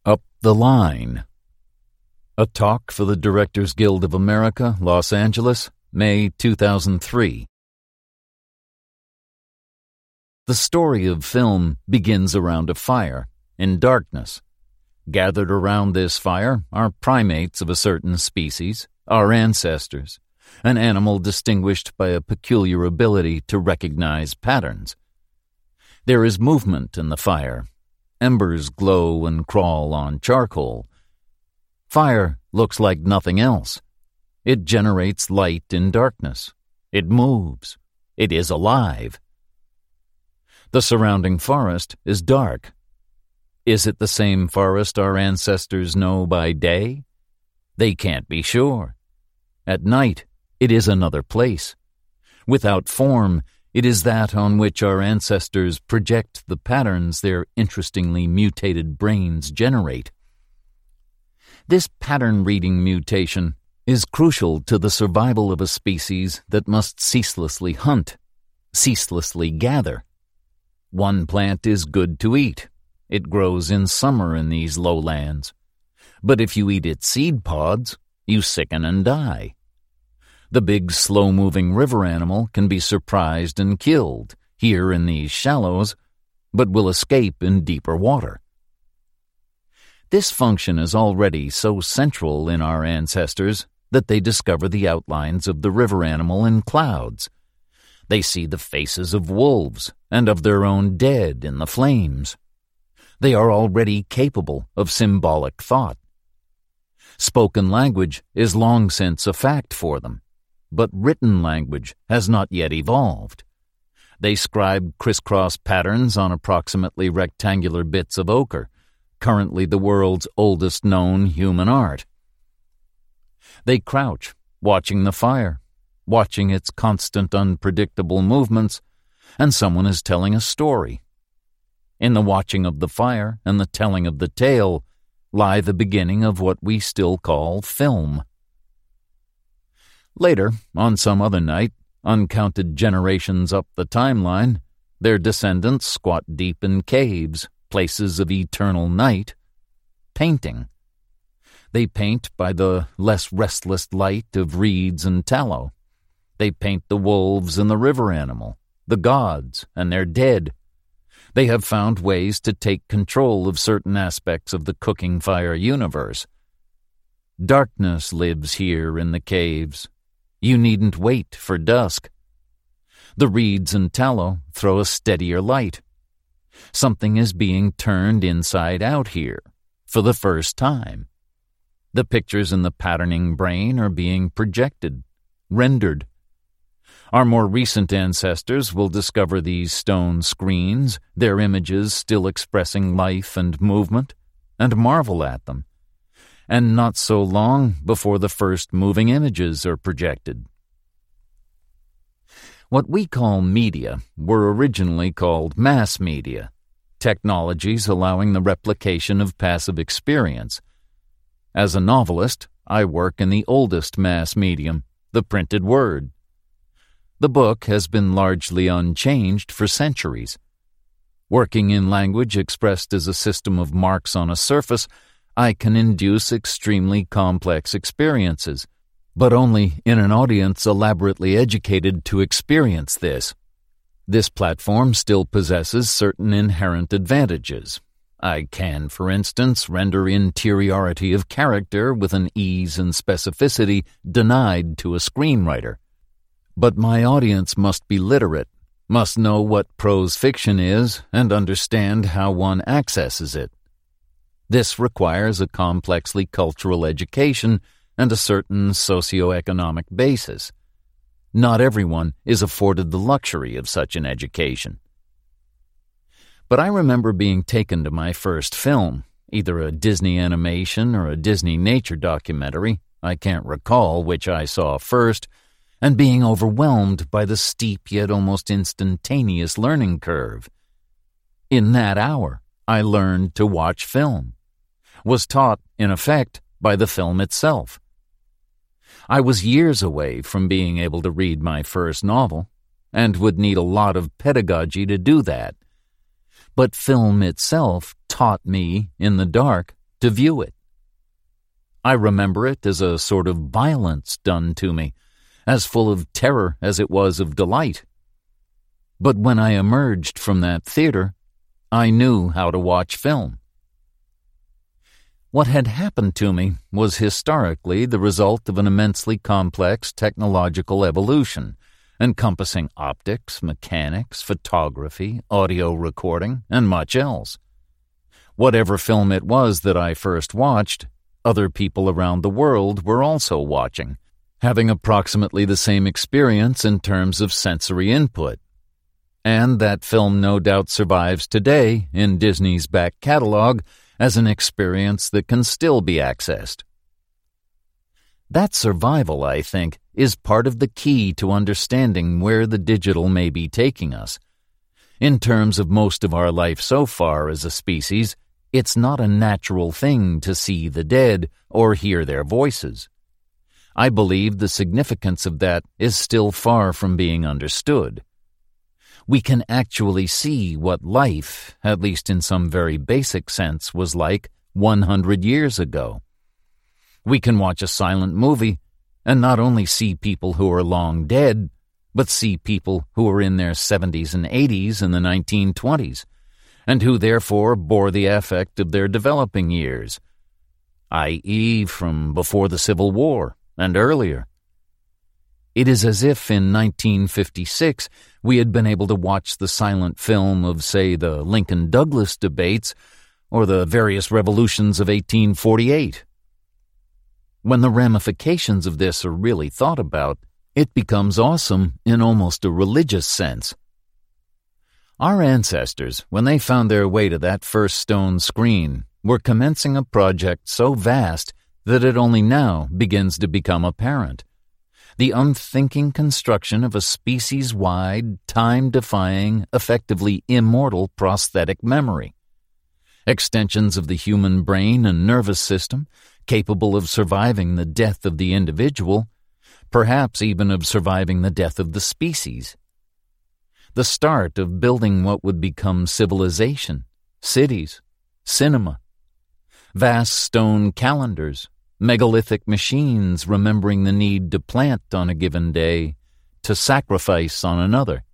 Up the Line. A talk for the Directors Guild of America, Los Angeles, May 2003. The story of film begins around a fire, in darkness. Gathered around this fire are primates of a certain species, our ancestors, an animal distinguished by a peculiar ability to recognize patterns. There is movement in the fire. Embers glow and crawl on charcoal. Fire looks like nothing else. It generates light in darkness. It moves. It is alive. The surrounding forest is dark. Is it the same forest our ancestors know by day? They can't be sure. At night, it is another place. Without form, it is that on which our ancestors project the patterns their interestingly mutated brains generate. This pattern-reading mutation is crucial to the survival of a species that must ceaselessly hunt, ceaselessly gather. One plant is good to eat. It grows in summer in these lowlands. But if you eat its seed pods, you sicken and die. The big, slow-moving river animal can be surprised and killed here in these shallows, but will escape in deeper water. This function is already so central in our ancestors that they discover the outlines of the river animal in clouds. They see the faces of wolves and of their own dead in the flames. They are already capable of symbolic thought. Spoken language is long since a fact for them, but written language has not yet evolved. They scribe crisscross patterns on approximately rectangular bits of ochre, currently the world's oldest known human art. They crouch, watching the fire, watching its constant unpredictable movements, and someone is telling a story. In the watching of the fire and the telling of the tale lie the beginning of what we still call film. Later, on some other night, uncounted generations up the timeline, their descendants squat deep in caves, places of eternal night, painting. They paint by the less restless light of reeds and tallow. They paint the wolves and the river animal, the gods and their dead. They have found ways to take control of certain aspects of the cooking fire universe. Darkness lives here in the caves. You needn't wait for dusk. The reeds and tallow throw a steadier light. Something is being turned inside out here, for the first time. The pictures in the patterning brain are being projected, rendered. Our more recent ancestors will discover these stone screens, their images still expressing life and movement, and marvel at them. And not so long before the first moving images are projected. What we call media were originally called mass media, technologies allowing the replication of passive experience. As a novelist, I work in the oldest mass medium, the printed word. The book has been largely unchanged for centuries. Working in language expressed as a system of marks on a surface, I can induce extremely complex experiences, but only in an audience elaborately educated to experience this. This platform still possesses certain inherent advantages. I can, for instance, render interiority of character with an ease and specificity denied to a screenwriter. But my audience must be literate, must know what prose fiction is, and understand how one accesses it. This requires a complexly cultural education and a certain socioeconomic basis. Not everyone is afforded the luxury of such an education. But I remember being taken to my first film, either a Disney animation or a Disney nature documentary, I can't recall which I saw first, and being overwhelmed by the steep yet almost instantaneous learning curve. In that hour, I learned to watch film, was taught, in effect, by the film itself. I was years away from being able to read my first novel, and would need a lot of pedagogy to do that. But film itself taught me, in the dark, to view it. I remember it as a sort of violence done to me, as full of terror as it was of delight. But when I emerged from that theater, I knew how to watch film. What had happened to me was historically the result of an immensely complex technological evolution, encompassing optics, mechanics, photography, audio recording, and much else. Whatever film it was that I first watched, other people around the world were also watching, having approximately the same experience in terms of sensory input. And that film no doubt survives today in Disney's back catalog as an experience that can still be accessed. That survival, I think, is part of the key to understanding where the digital may be taking us. In terms of most of our life so far as a species, it's not a natural thing to see the dead or hear their voices. I believe the significance of that is still far from being understood. We can actually see what life, at least in some very basic sense, was like 100 years ago. We can watch a silent movie and not only see people who are long dead, but see people who were in their 70s and 80s in the 1920s, and who therefore bore the affect of their developing years, i.e. from before the Civil War and earlier. It is as if in 1956 we had been able to watch the silent film of, say, the Lincoln-Douglas debates or the various revolutions of 1848. When the ramifications of this are really thought about, it becomes awesome in almost a religious sense. Our ancestors, when they found their way to that first stone screen, were commencing a project so vast that it only now begins to become apparent. The unthinking construction of a species-wide, time-defying, effectively immortal prosthetic memory. Extensions of the human brain and nervous system, capable of surviving the death of the individual, perhaps even of surviving the death of the species. The start of building what would become civilization, cities, cinema, vast stone calendars, megalithic machines remembering the need to plant on a given day, to sacrifice on another.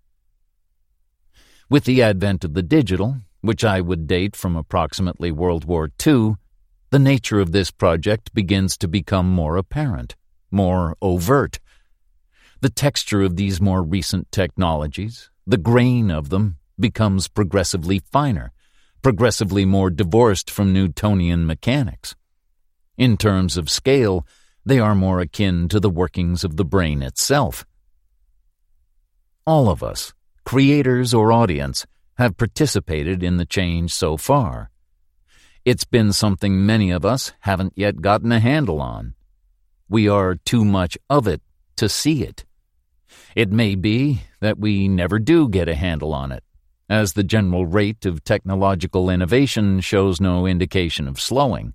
With the advent of the digital, which I would date from approximately World War II, the nature of this project begins to become more apparent, more overt. The texture of these more recent technologies, the grain of them, becomes progressively finer, progressively more divorced from Newtonian mechanics. In terms of scale, they are more akin to the workings of the brain itself. All of us, creators or audience, have participated in the change so far. It's been something many of us haven't yet gotten a handle on. We are too much of it to see it. It may be that we never do get a handle on it, as the general rate of technological innovation shows no indication of slowing.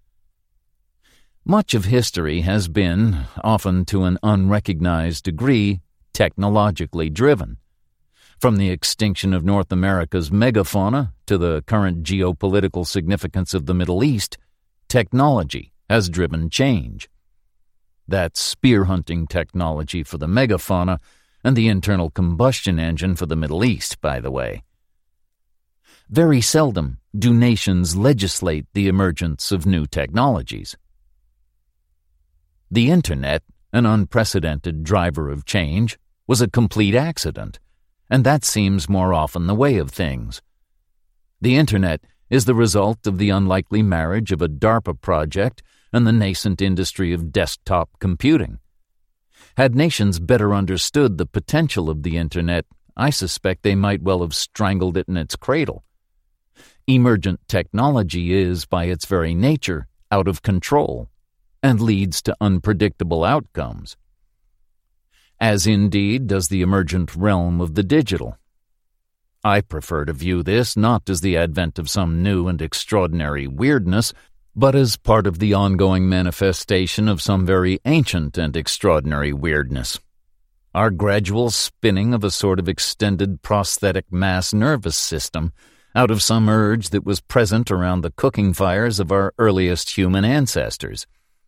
Much of history has been, often to an unrecognized degree, technologically driven. From the extinction of North America's megafauna to the current geopolitical significance of the Middle East, technology has driven change. That's spear-hunting technology for the megafauna and the internal combustion engine for the Middle East, by the way. Very seldom do nations legislate the emergence of new technologies. The Internet, an unprecedented driver of change, was a complete accident, and that seems more often the way of things. The Internet is the result of the unlikely marriage of a DARPA project and the nascent industry of desktop computing. Had nations better understood the potential of the Internet, I suspect they might well have strangled it in its cradle. Emergent technology is, by its very nature, out of control, and leads to unpredictable outcomes. As indeed does the emergent realm of the digital. I prefer to view this not as the advent of some new and extraordinary weirdness, but as part of the ongoing manifestation of some very ancient and extraordinary weirdness. Our gradual spinning of a sort of extended prosthetic mass nervous system, out of some urge that was present around the cooking fires of our earliest human ancestors.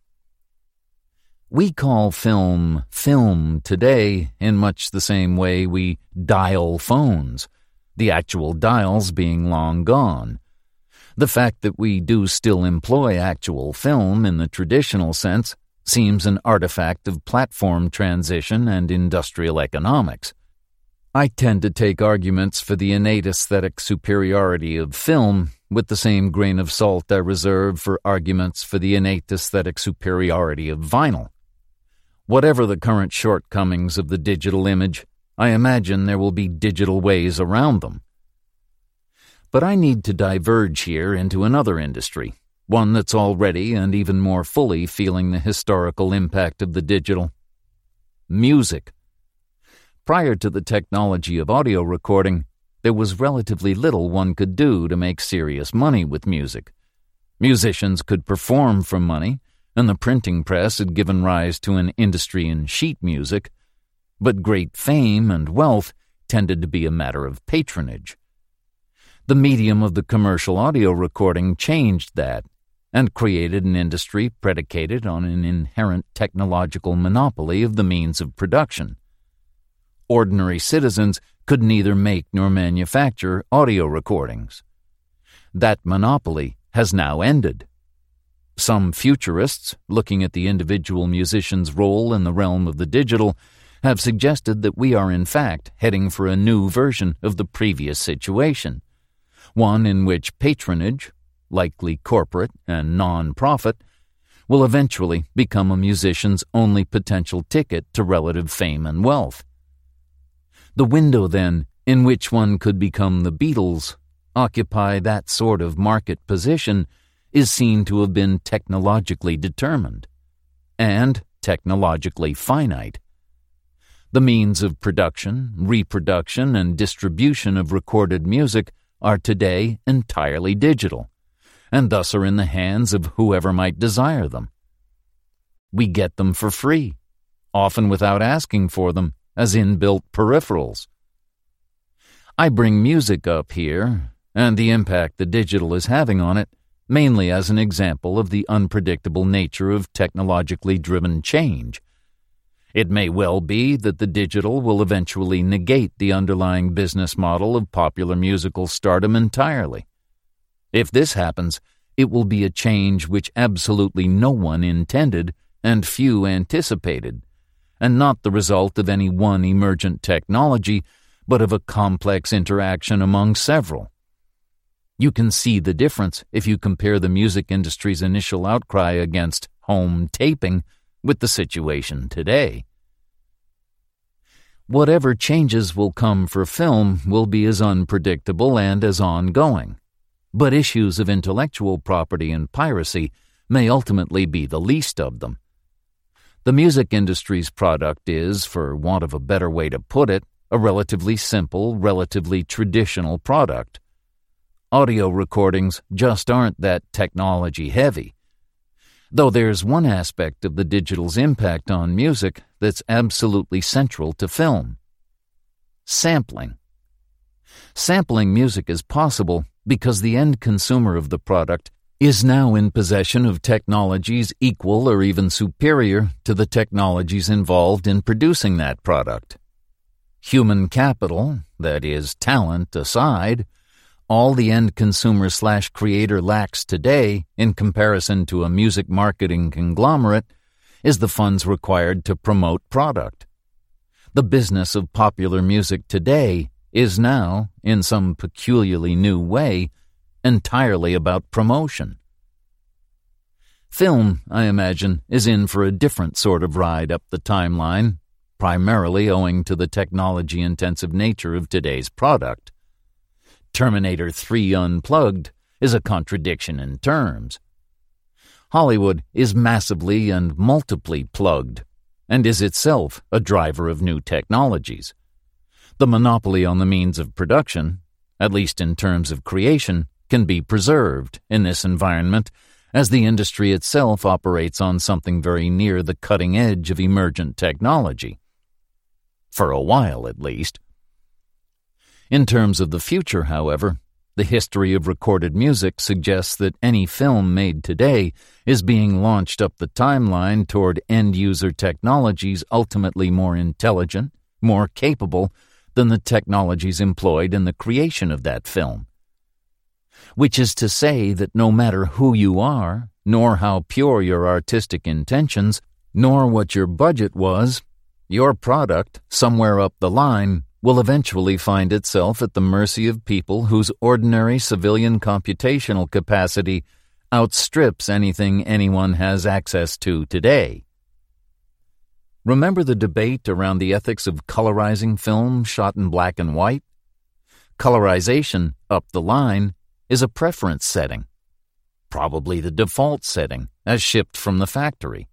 We call film today in much the same way we dial phones, the actual dials being long gone. The fact that we do still employ actual film in the traditional sense seems an artifact of platform transition and industrial economics. I tend to take arguments for the innate aesthetic superiority of film with the same grain of salt I reserve for arguments for the innate aesthetic superiority of vinyl. Whatever the current shortcomings of the digital image, I imagine there will be digital ways around them. But I need to diverge here into another industry, one that's already and even more fully feeling the historical impact of the digital. Music. Prior to the technology of audio recording, there was relatively little one could do to make serious money with music. Musicians could perform for money, and the printing press had given rise to an industry in sheet music, but great fame and wealth tended to be a matter of patronage. The medium of the commercial audio recording changed that and created an industry predicated on an inherent technological monopoly of the means of production. Ordinary citizens could neither make nor manufacture audio recordings. That monopoly has now ended. Some futurists, looking at the individual musician's role in the realm of the digital, have suggested that we are in fact heading for a new version of the previous situation, one in which patronage, likely corporate and non-profit, will eventually become a musician's only potential ticket to relative fame and wealth. The window, then, in which one could become the Beatles, occupy that sort of market position, is seen to have been technologically determined and technologically finite. The means of production, reproduction, and distribution of recorded music are today entirely digital, and thus are in the hands of whoever might desire them. We get them for free, often without asking for them, as inbuilt peripherals. I bring music up here, and the impact the digital is having on it, mainly as an example of the unpredictable nature of technologically driven change. It may well be that the digital will eventually negate the underlying business model of popular musical stardom entirely. If this happens, it will be a change which absolutely no one intended and few anticipated, and not the result of any one emergent technology, but of a complex interaction among several. You can see the difference if you compare the music industry's initial outcry against home taping with the situation today. Whatever changes will come for film will be as unpredictable and as ongoing, but issues of intellectual property and piracy may ultimately be the least of them. The music industry's product is, for want of a better way to put it, a relatively simple, relatively traditional product. Audio recordings just aren't that technology-heavy, though there's one aspect of the digital's impact on music that's absolutely central to film: sampling. Sampling music is possible because the end consumer of the product is now in possession of technologies equal or even superior to the technologies involved in producing that product. Human capital, that is, talent, aside, all the end consumer/creator lacks today in comparison to a music marketing conglomerate is the funds required to promote product. The business of popular music today is now, in some peculiarly new way, entirely about promotion. Film, I imagine, is in for a different sort of ride up the timeline, primarily owing to the technology-intensive nature of today's product. Terminator 3 Unplugged is a contradiction in terms. Hollywood is massively and multiply plugged, and is itself a driver of new technologies. The monopoly on the means of production, at least in terms of creation, can be preserved in this environment, as the industry itself operates on something very near the cutting edge of emergent technology. For a while, at least. In terms of the future, however, The history of recorded music suggests that any film made today is being launched up the timeline toward end-user technologies ultimately more intelligent, more capable than the technologies employed in the creation of that film. Which is to say that no matter who you are, nor how pure your artistic intentions, nor what your budget was, your product, somewhere up the line, will eventually find itself at the mercy of people whose ordinary civilian computational capacity outstrips anything anyone has access to today. Remember the debate around the ethics of colorizing film shot in black and white? Colorization, up the line, is a preference setting, probably the default setting, as shipped from the factory.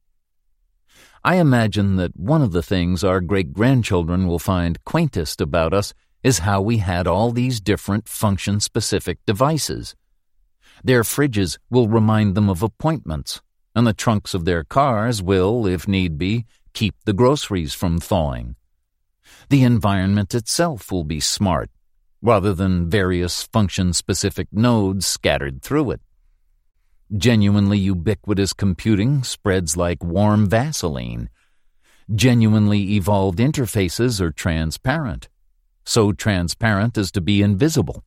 I imagine that one of the things our great-grandchildren will find quaintest about us is how we had all these different function-specific devices. Their fridges will remind them of appointments, and the trunks of their cars will, if need be, keep the groceries from thawing. The environment itself will be smart, rather than various function-specific nodes scattered through it. Genuinely ubiquitous computing spreads like warm Vaseline. Genuinely evolved interfaces are transparent, so transparent as to be invisible.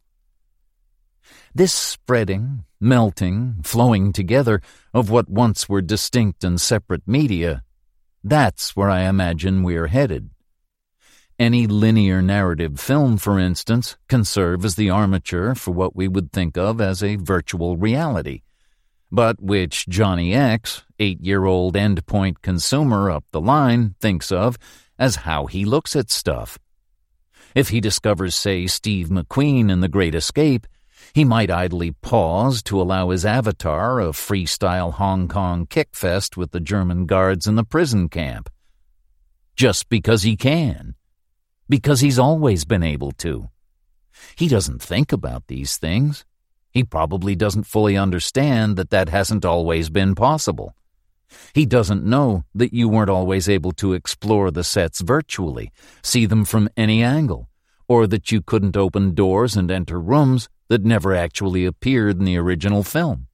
This spreading, melting, flowing together of what once were distinct and separate media, that's where I imagine we're headed. Any linear narrative film, for instance, can serve as the armature for what we would think of as a virtual reality, but which Johnny X, 8-year-old endpoint consumer up the line, thinks of as how he looks at stuff. If he discovers, say, Steve McQueen in The Great Escape, he might idly pause to allow his avatar a freestyle Hong Kong kickfest with the German guards in the prison camp. Just because he can. Because he's always been able to. He doesn't think about these things. He probably doesn't fully understand that hasn't always been possible. He doesn't know that you weren't always able to explore the sets virtually, see them from any angle, or that you couldn't open doors and enter rooms that never actually appeared in the original film.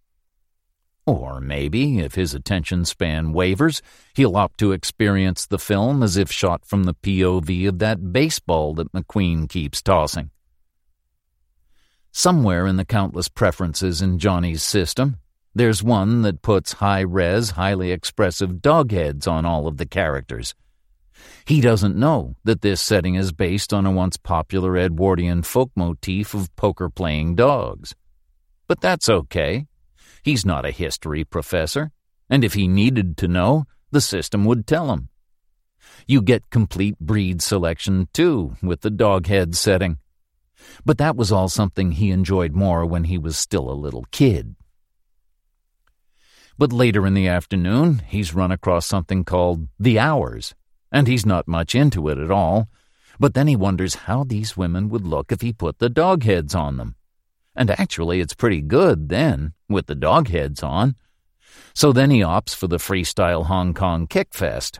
Or maybe, if his attention span wavers, he'll opt to experience the film as if shot from the POV of that baseball that McQueen keeps tossing. Somewhere in the countless preferences in Johnny's system, there's one that puts high-res, highly expressive dog heads on all of the characters. He doesn't know that this setting is based on a once popular Edwardian folk motif of poker-playing dogs. But that's okay. He's not a history professor, and if he needed to know, the system would tell him. You get complete breed selection, too, with the dog head setting. But that was all something he enjoyed more when he was still a little kid. But later in the afternoon, he's run across something called The Hours, and he's not much into it at all, but then he wonders how these women would look if he put the dog heads on them. And actually, it's pretty good then, with the dog heads on. So then he opts for the freestyle Hong Kong kickfest.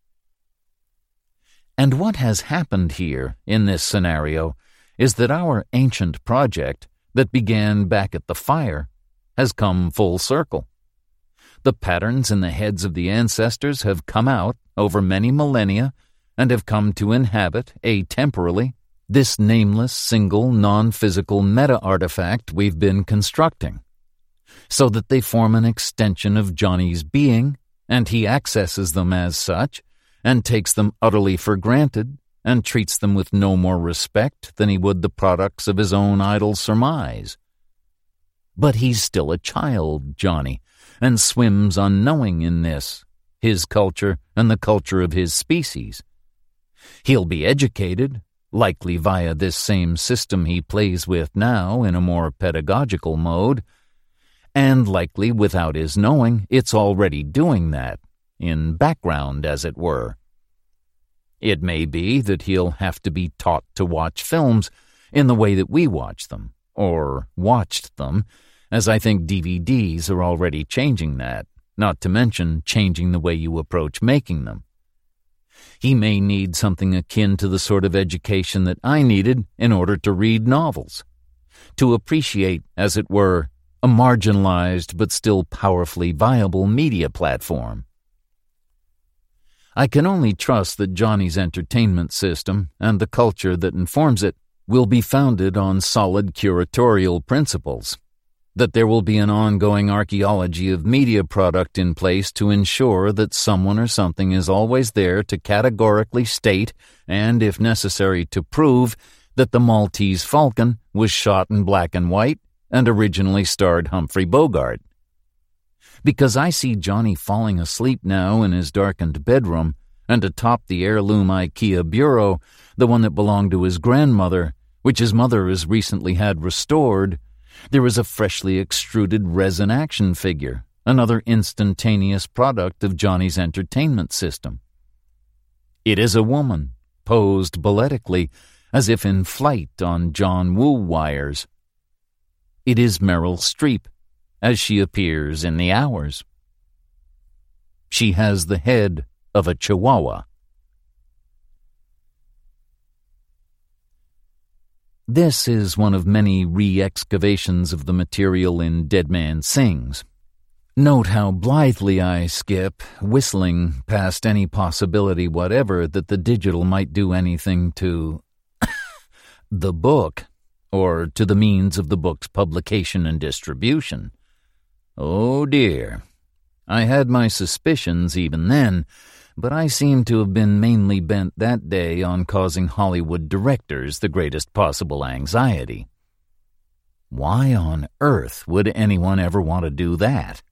And what has happened here, in this scenario, is that our ancient project, that began back at the fire, has come full circle. The patterns in the heads of the ancestors have come out over many millennia and have come to inhabit, atemporally, this nameless, single, non-physical meta-artifact we've been constructing, so that they form an extension of Johnny's being, and he accesses them as such, and takes them utterly for granted, and treats them with no more respect than he would the products of his own idle surmise. But he's still a child, Johnny, and swims unknowing in this, his culture and the culture of his species. He'll be educated, likely via this same system he plays with now in a more pedagogical mode, and likely without his knowing it's already doing that, in background as it were. It may be that he'll have to be taught to watch films in the way that we watch them, or watched them, as I think DVDs are already changing that, not to mention changing the way you approach making them. He may need something akin to the sort of education that I needed in order to read novels. to appreciate, as it were, a marginalized but still powerfully viable media platform. I can only trust that Johnny's entertainment system and the culture that informs it will be founded on solid curatorial principles, that there will be an ongoing archaeology of media product in place to ensure that someone or something is always there to categorically state, and if necessary to prove, that the Maltese Falcon was shot in black and white and originally starred Humphrey Bogart. Because I see Johnny falling asleep now in his darkened bedroom, and atop the heirloom IKEA bureau, the one that belonged to his grandmother, which his mother has recently had restored, there is a freshly extruded resin action figure, another instantaneous product of Johnny's entertainment system. It is a woman, posed balletically, as if in flight on John Woo wires. It is Meryl Streep, as she appears in The Hours. She has the head of a chihuahua. This is one of many re-excavations of the material in Dead Man Sings. Note how blithely I skip, whistling past any possibility whatever that the digital might do anything to the book, or to the means of the book's publication and distribution. Oh dear. I had my suspicions even then, but I seem to have been mainly bent that day on causing Hollywood directors the greatest possible anxiety. Why on earth would anyone ever want to do that?